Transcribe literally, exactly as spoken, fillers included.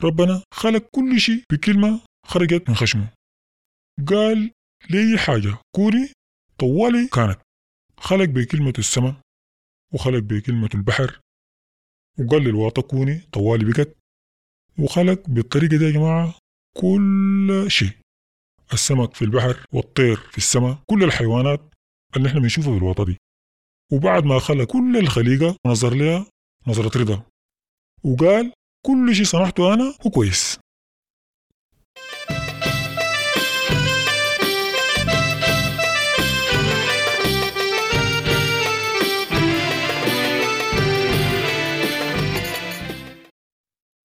ربنا خلق كل شيء بكلمة خرجت من خشمه. قال لي حاجة كوني طوالي كانت. خلق بكلمة السماء وخلق بكلمة البحر، وقال للواطة كوني طوالي بقت، وخلق بالطريقة دي يا جماعة كل شيء، السمك في البحر والطير في السماء، كل الحيوانات اللي احنا بنشوفها في الواطة دي. وبعد ما خلق كل الخليقة نظر لها نظرة رضا وقال كل شيء صنعته أنا هو كويس.